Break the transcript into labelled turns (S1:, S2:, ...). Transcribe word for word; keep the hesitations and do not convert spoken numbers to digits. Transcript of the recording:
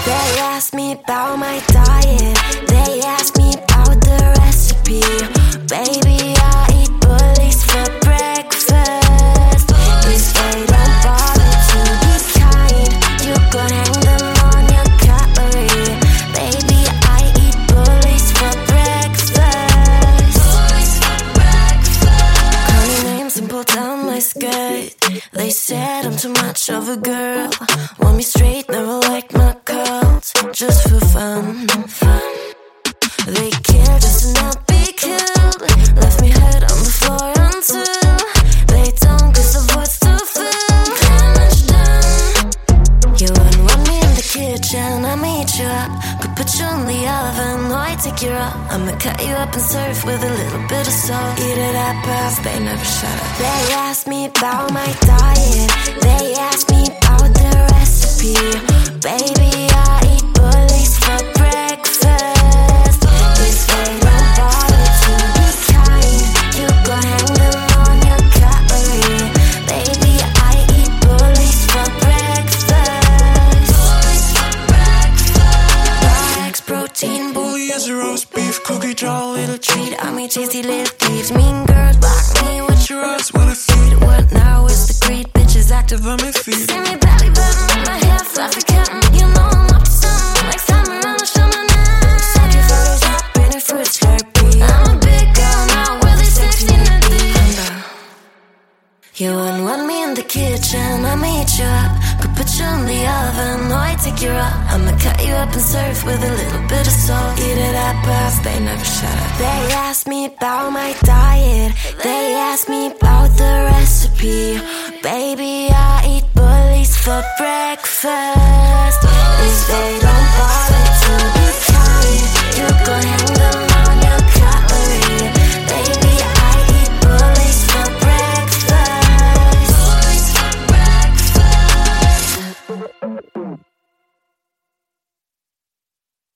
S1: They asked me about my diet. They asked me about the recipe. Baby, I eat bullies for breakfast. If they don't bother to be kind, you could hang them on your cutlery. Baby, I eat bullies for breakfast. Bullies for breakfast. Call me names and pull down my skirt. They said I'm too much of a girl. Want me straight, never liked my curls. Just for fun. They care just to not be killed. Left me head on the floor until they don't, cause the void's too filled. Damage done. You wouldn't want me in the kitchen. I made you up, could put you in the oven, or I take you out. I'ma cut you up and serve with a little bit of salt. Eat it up fast, they never shut up. They asked me about my diet. They asked me about the recipe. Baby, I eat bullies for breakfast. If they don't bother to be kind, you go hang them on your cutlery. Baby, I eat bullies for breakfast. Bullies for breakfast. Raw eggs, protein, bully as a roast beef, cookie jar, little treat. I'm a tasty little thieves. Mean girls block me with your ass when I feed. What now is the greed? Bitches active on my feet. See me belly button with my hair fluffy cotton. You know I'm up to something like summer on the summer night. Suck your photos up in a fruit slurpee. I'm a big girl now with a sexy nutty. You wouldn't want me in the kitchen. I made you up, could put you in the oven, or I take you out. I'ma cut you up and serve with a little bit of salt. Eat it up fast, they never shut up. They asked me about my diet. They asked me about the recipe. Baby, I eat bullies for breakfast. If they